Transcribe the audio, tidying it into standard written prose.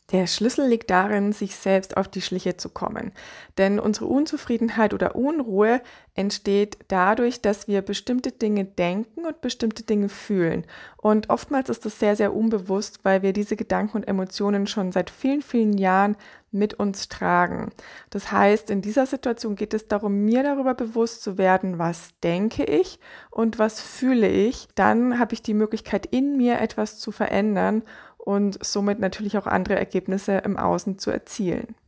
Der Schlüssel liegt darin, sich selbst auf die Schliche zu kommen. Denn unsere Unzufriedenheit oder Unruhe entsteht dadurch, dass wir bestimmte Dinge denken und bestimmte Dinge fühlen. Und oftmals ist das sehr, sehr unbewusst, weil wir diese Gedanken und Emotionen schon seit vielen, vielen Jahren mit uns tragen. Das heißt, in dieser Situation geht es darum, mir darüber bewusst zu werden, was denke ich und was fühle ich. Dann habe ich die Möglichkeit, in mir etwas zu verändern und somit natürlich auch andere Ergebnisse im Außen zu erzielen.